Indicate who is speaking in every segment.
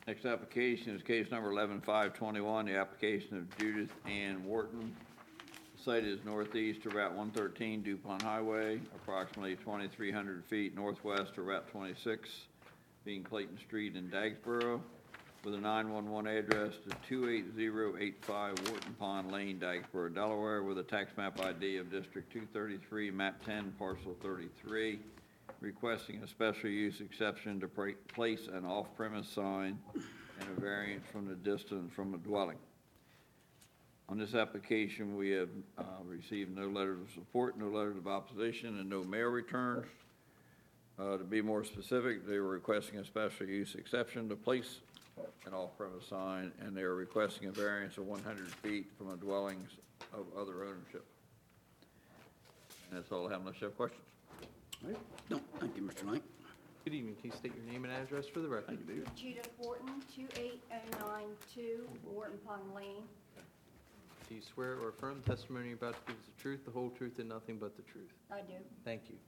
Speaker 1: Next application is case number 11521, the application of Judith Ann Wharton. The site is northeast of Route 113, DuPont Highway, approximately 2,300 feet northwest of Route 26, being Clayton Street in Dagsboro, with a 911 address to 28085 Wharton Pond Lane, Dagsboro, Delaware, with a tax map ID of District 233, Map 10, Parcel 33, requesting a special use exception to place an off-premise sign and a variance from the distance from a dwelling. On this application, we have received no letters of support, no letters of opposition, and no mail returns. To be more specific, they were requesting a special use exception to place an off-premise sign, and they are requesting a variance of 100 feet from a dwellings of other ownership. And that's all I have unless you have questions.
Speaker 2: All right. No, thank you, Mr. Knight.
Speaker 3: Good evening. Can you state your name and address for the record?
Speaker 2: Thank you, David.
Speaker 4: Judith Wharton, 28092 Wharton Pond Lane.
Speaker 3: Do you swear or affirm the testimony you're about to give is the truth, the whole truth, and nothing but the truth?
Speaker 4: I do.
Speaker 3: Thank you.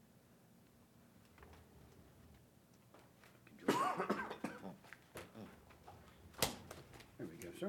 Speaker 2: There we go, sir.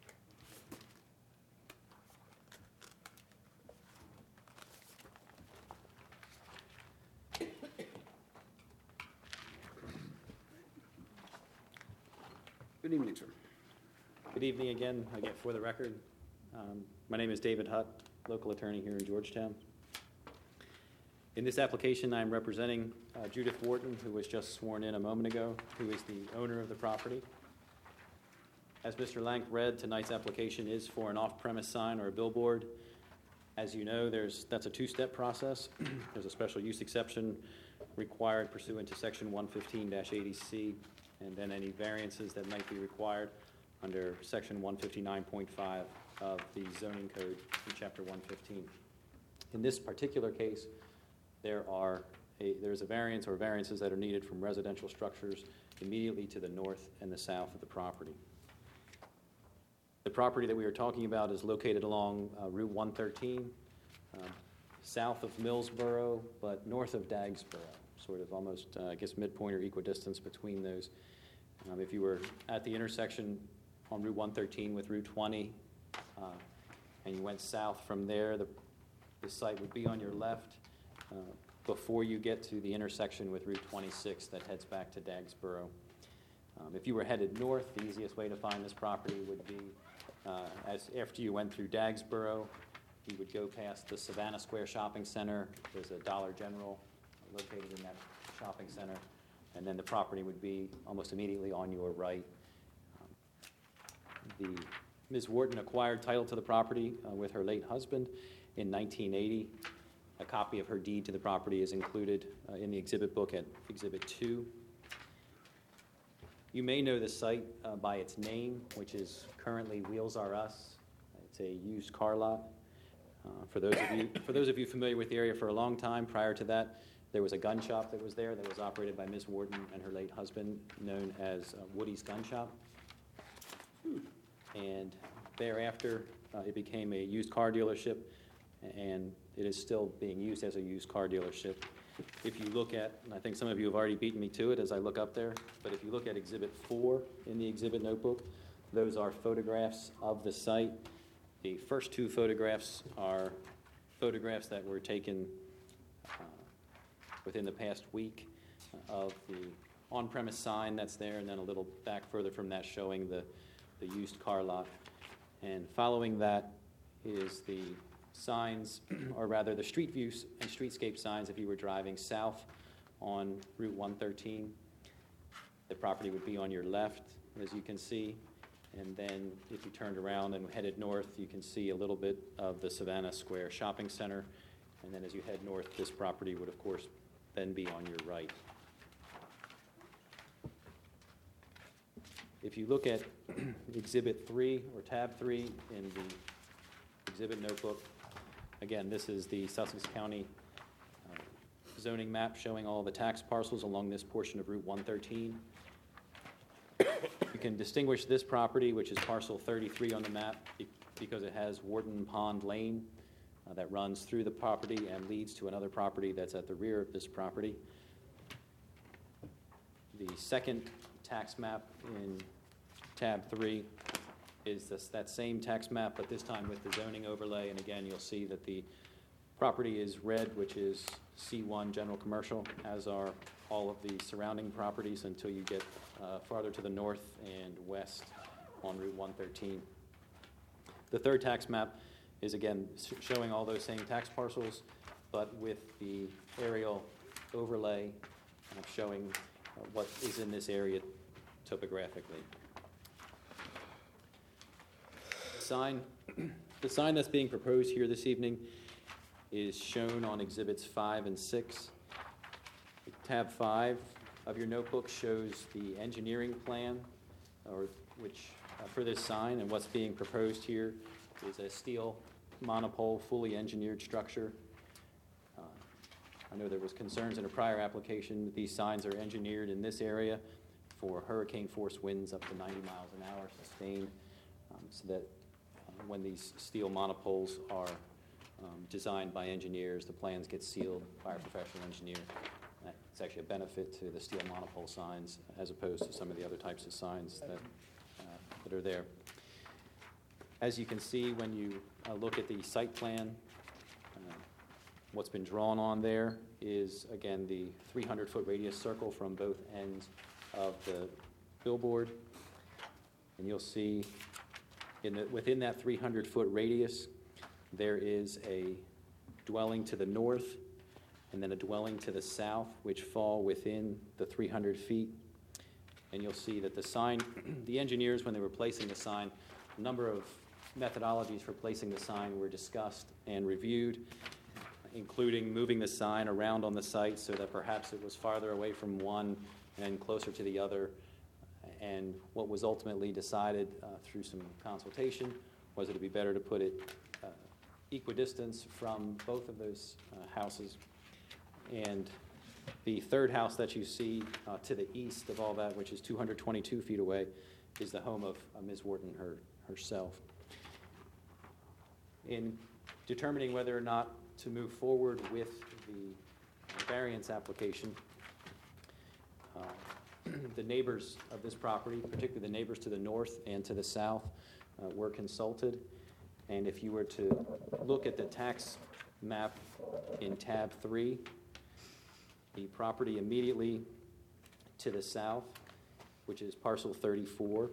Speaker 2: Good evening, sir.
Speaker 5: Good evening again, for the record. My name is David Hutt, local attorney here in Georgetown. In this application, I'm representing Judith Wharton, who was just sworn in a moment ago, who is the owner of the property. As Mr. Lank read, tonight's application is for an off-premise sign or a billboard. As you know, that's a two-step process. There's a special use exception required pursuant to Section 115-80C, and then any variances that might be required under Section 159.5 of the zoning code in Chapter 115. In this particular case, there's a variance or variances that are needed from residential structures immediately to the north and the south of the property. The property that we are talking about is located along Route 113, south of Millsboro, but north of Dagsboro, sort of almost, midpoint or equidistance between those. If you were at the intersection on Route 113 with Route 20, and you went south from there, the site would be on your left before you get to the intersection with Route 26 that heads back to Dagsboro. If you were headed north, the easiest way to find this property would be after you went through Dagsboro, you would go past the Savannah Square Shopping Center. There's a Dollar General located in that shopping center, and then the property would be almost immediately on your right. Ms. Wharton acquired title to the property with her late husband in 1980. A copy of her deed to the property is included in the exhibit book at Exhibit 2. You may know the site by its name, which is currently Wheels R Us. It's a used car lot. For those of you familiar with the area for a long time, prior to that, there was a gun shop that was there that was operated by Ms. Wharton and her late husband, known as Woody's Gun Shop. And thereafter, it became a used car dealership, and it is still being used as a used car dealership. If you look at, and I think some of you have already beaten me to it as I look up there, but if you look at Exhibit 4 in the exhibit notebook, those are photographs of the site. The first two photographs are photographs that were taken within the past week of the on-premise sign that's there, and then a little back further from that showing the used car lot. And following that is the signs, or rather the street views and streetscape signs if you were driving south on Route 113. The property would be on your left, as you can see. And then if you turned around and headed north, you can see a little bit of the Savannah Square Shopping Center. And then as you head north, this property would, of course, then be on your right. If you look at Exhibit 3 or Tab 3 in the exhibit notebook, again, this is the Sussex County zoning map showing all the tax parcels along this portion of Route 113. You can distinguish this property, which is parcel 33 on the map, because it has Wharton Pond Lane that runs through the property and leads to another property that's at the rear of this property. The second tax map in tab 3 is that same tax map, but this time with the zoning overlay. And again, you'll see that the property is red, which is C1 general commercial, as are all of the surrounding properties until you get farther to the north and west on Route 113. The third tax map is again showing all those same tax parcels, but with the aerial overlay showing what is in this area topographically. The sign that's being proposed here this evening is shown on Exhibits 5 and 6. Tab 5 of your notebook shows the engineering plan, for this sign, and what's being proposed here is a steel monopole, fully engineered structure. I know there was concerns in a prior application that these signs are engineered in this area for hurricane force winds up to 90 miles an hour sustained, so that when these steel monopoles are designed by engineers, the plans get sealed by a professional engineer. It's actually a benefit to the steel monopole signs as opposed to some of the other types of signs that are there. As you can see when you look at the site plan, what's been drawn on there is, again, the 300-foot radius circle from both ends of the billboard. And you'll see within that 300-foot radius, there is a dwelling to the north and then a dwelling to the south, which fall within the 300 feet. And you'll see that the sign, the engineers, when they were placing the sign, a number of methodologies for placing the sign were discussed and reviewed, including moving the sign around on the site so that perhaps it was farther away from one and closer to the other. And what was ultimately decided through some consultation was that it would be better to put it equidistance from both of those houses. And the third house that you see to the east of all that, which is 222 feet away, is the home of Ms. Wharton herself. In determining whether or not to move forward with the variance application, the neighbors of this property, particularly the neighbors to the north and to the south, were consulted. And if you were to look at the tax map in tab 3, the property immediately to the south, which is parcel 34,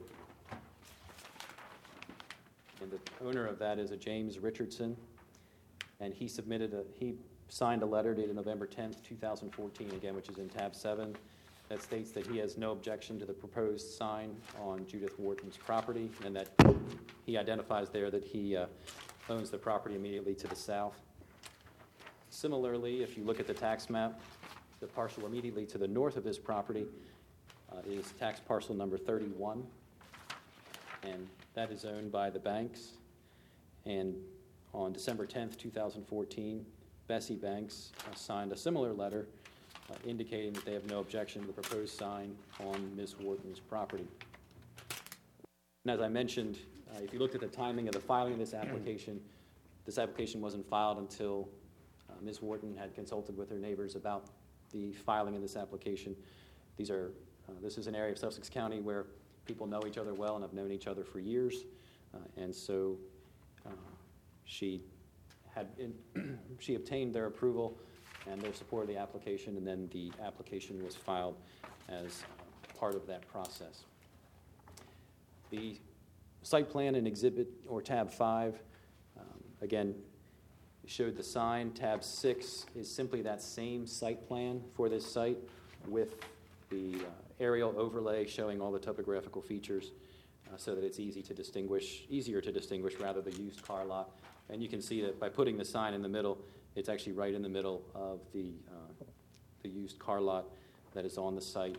Speaker 5: and the owner of that is a James Richardson, and he signed a letter dated November 10th, 2014, again, which is in tab 7, that states that he has no objection to the proposed sign on Judith Wharton's property, and that he identifies there that he owns the property immediately to the south. Similarly, if you look at the tax map, the parcel immediately to the north of his property is tax parcel number 31, and that is owned by the Banks. And on December 10th, 2014, Bessie Banks signed a similar letter indicating that they have no objection to the proposed sign on Ms. Wharton's property. And as I mentioned, if you looked at the timing of the filing of this application wasn't filed until Ms. Wharton had consulted with her neighbors about the filing of this application. This is an area of Sussex County where people know each other well and have known each other for years, and so she obtained their approval and their support of the application, and then the application was filed as part of that process. The site plan in exhibit or tab 5, again, showed the sign. Tab 6 is simply that same site plan for this site with the aerial overlay showing all the topographical features so that it's easier to distinguish rather the used car lot. And you can see that by putting the sign in the middle, it's actually right in the middle of the used car lot that is on the site,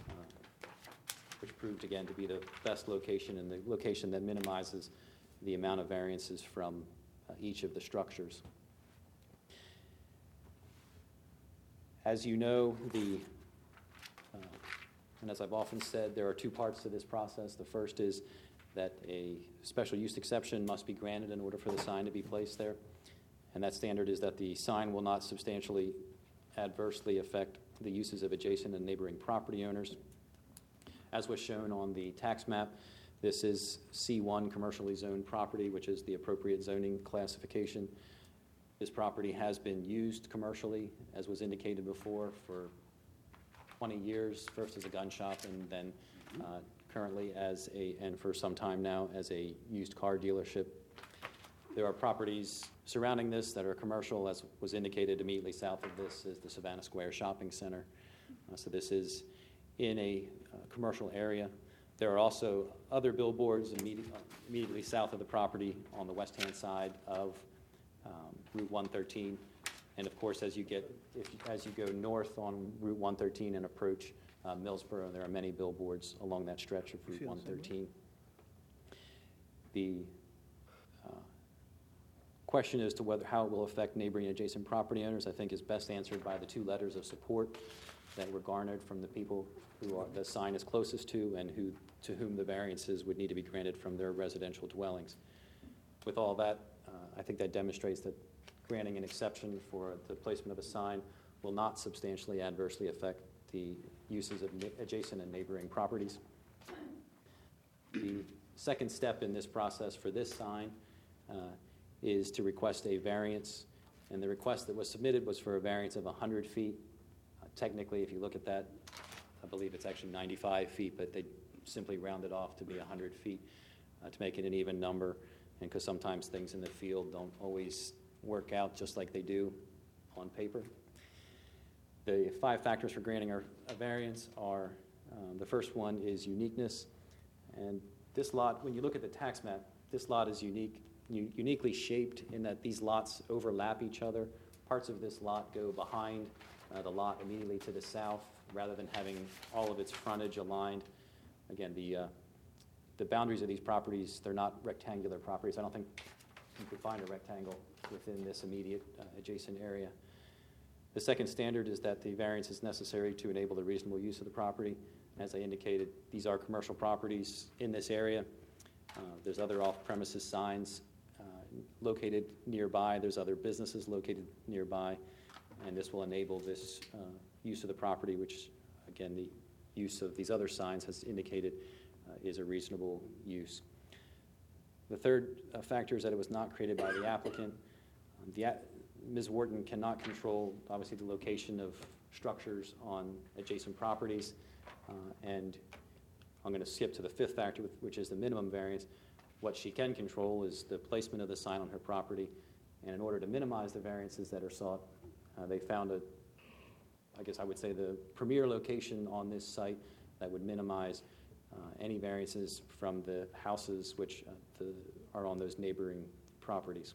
Speaker 5: which proved again to be the best location and the location that minimizes the amount of variances from each of the structures. As you know, and as I've often said, there are two parts to this process. The first is that a special use exception must be granted in order for the sign to be placed there. And that standard is that the sign will not substantially adversely affect the uses of adjacent and neighboring property owners. As was shown on the tax map, this is C1 commercially zoned property, which is the appropriate zoning classification. This property has been used commercially, as was indicated before, for 20 years, first as a gun shop and then currently and for some time now, as a used car dealership. There are properties surrounding this that are commercial, as was indicated immediately south of this is the Savannah Square Shopping Center. So this is in a commercial area. There are also other billboards immediately south of the property on the west-hand side of Route 113. And of course, as you go north on Route 113 and approach Millsboro, there are many billboards along that stretch of Route 113. The question as to how it will affect neighboring adjacent property owners, I think, is best answered by the 2 letters of support that were garnered from the people who the sign is closest to and to whom the variances would need to be granted from their residential dwellings. With all that, I think that demonstrates that granting an exception for the placement of a sign will not substantially adversely affect the uses of adjacent and neighboring properties. The second step in this process for this sign is to request a variance, and the request that was submitted was for a variance of 100 feet. Technically, if you look at that, I believe it's actually 95 feet, but they simply rounded off to be 100 feet to make it an even number, and because sometimes things in the field don't always work out just like they do on paper. The 5 factors for granting a variance are, the first one is uniqueness, and this lot, when you look at the tax map, this lot is uniquely shaped in that these lots overlap each other. Parts of this lot go behind the lot immediately to the south, rather than having all of its frontage aligned. Again, the boundaries of these properties, they're not rectangular properties. I don't think you could find a rectangle within this immediate adjacent area. The second standard is that the variance is necessary to enable the reasonable use of the property. As I indicated, these are commercial properties in this area. There's other off-premises signs located nearby. There's other businesses located nearby, and this will enable this use of the property, which, again, the use of these other signs has indicated is a reasonable use. The third factor is that it was not created by the applicant. Ms. Wharton cannot control, obviously, the location of structures on adjacent properties, and I'm going to skip to the 5th factor, which is the minimum variance. What she can control is the placement of the sign on her property, and in order to minimize the variances that are sought, they found I guess I would say, the premier location on this site that would minimize any variances from the houses which are on those neighboring properties.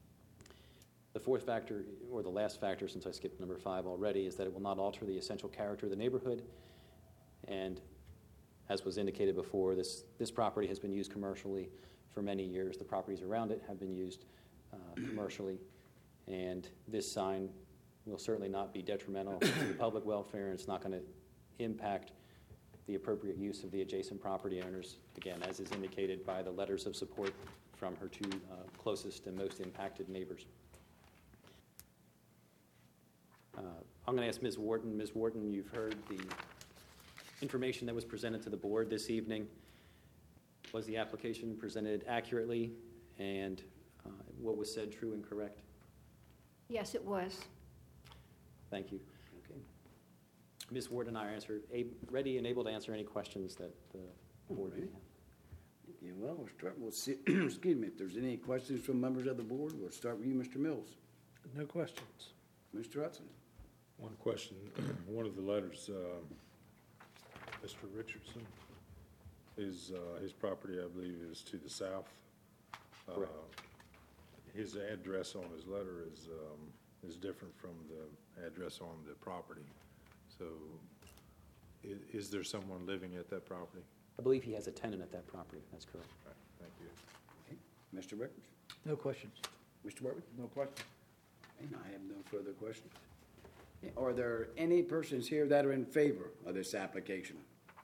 Speaker 5: The 4th factor, or the last factor, since I skipped number 5 already, is that it will not alter the essential character of the neighborhood. And as was indicated before, this property has been used commercially for many years. The properties around it have been used commercially, and this sign will certainly not be detrimental to the public welfare, and it's not going to impact the appropriate use of the adjacent property owners, again, as is indicated by the letters of support from her 2 closest and most impacted neighbors. I'm going to ask Ms. Wharton. Ms. Wharton, you've heard the information that was presented to the board this evening. Was the application presented accurately, and what was said true and correct?
Speaker 4: Yes, it was.
Speaker 5: Thank you. Okay. Ms. Wharton and I are ready and able to answer any questions that the board may have.
Speaker 2: Yeah, well, we'll see. Excuse me. If there's any questions from members of the board, we'll start with you, Mr. Mills.
Speaker 6: No questions.
Speaker 2: Mr. Hudson.
Speaker 6: One question. One of the letters, Mr. Richardson, his property, I believe, is to the south.
Speaker 5: Correct.
Speaker 6: His address on his letter is different from the address on the property. So is there someone living at that property?
Speaker 5: I believe he has a tenant at that property. That's correct.
Speaker 6: All right, thank you.
Speaker 2: Okay. Mr. Rickers.
Speaker 7: No questions.
Speaker 2: Mr. Worthy.
Speaker 7: No questions.
Speaker 2: And I have no further questions. Are there any persons here that are in favor of this application?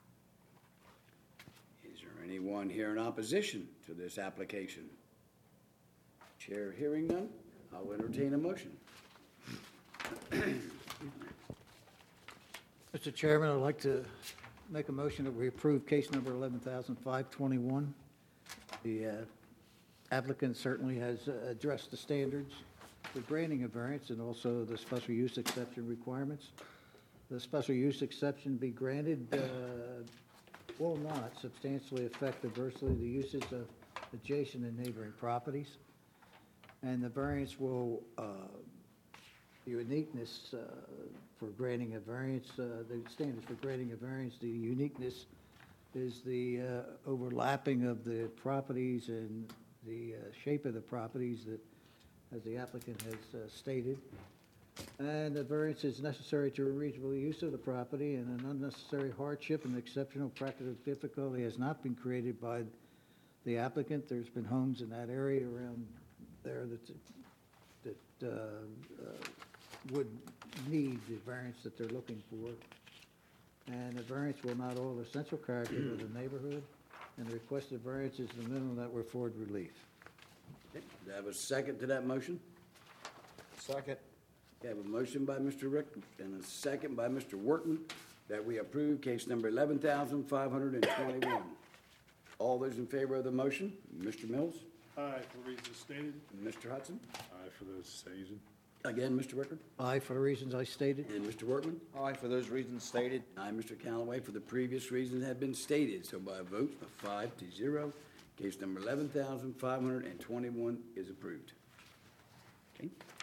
Speaker 2: Is there anyone here in opposition to this application? Chair hearing none, I'll entertain a motion.
Speaker 7: Mr. Chairman, I'd like to make a motion that we approve case number 11,521. The applicant certainly has addressed the standards for granting a variance and also the special use exception requirements. The special use exception be granted will not substantially affect adversely the uses of adjacent and neighboring properties. And the variance will, uniqueness for granting a variance, the standards for granting a variance, the uniqueness is the overlapping of the properties and the shape of the properties that, as the applicant has stated. And the variance is necessary to a reasonable use of the property, and an unnecessary hardship and exceptional practical difficulty has not been created by the applicant. There's been homes in that area around there that would need the variance that they're looking for. And the variance will not alter the central character of the neighborhood, and the requested variance is the minimum that will afford relief.
Speaker 2: Okay, do I have a second to that motion?
Speaker 8: Second.
Speaker 2: Okay, I have a motion by Mr. Rick and a second by Mr. Workman that we approve case number 11,521. All those in favor of the motion, Mr. Mills,
Speaker 9: Aye, for reasons stated.
Speaker 2: Mr. Hudson,
Speaker 6: Aye for those stated.
Speaker 2: again, Mr. Rickard,
Speaker 7: Aye, for the reasons I stated.
Speaker 2: and Mr. Workman.
Speaker 8: Aye, for those reasons stated.
Speaker 2: I, Mr. Callaway, for the previous reasons have been stated, so by a vote of 5-0, case number 11,521 is approved. Okay,